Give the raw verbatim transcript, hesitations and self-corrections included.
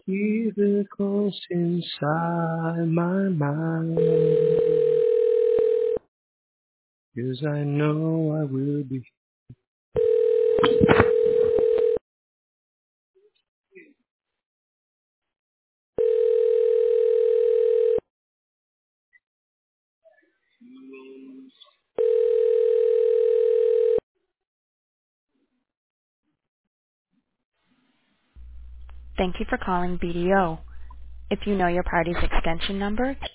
keep it close inside my mind. 'Cause I know I will be. Thank you for calling B D O. If you know your party's extension number,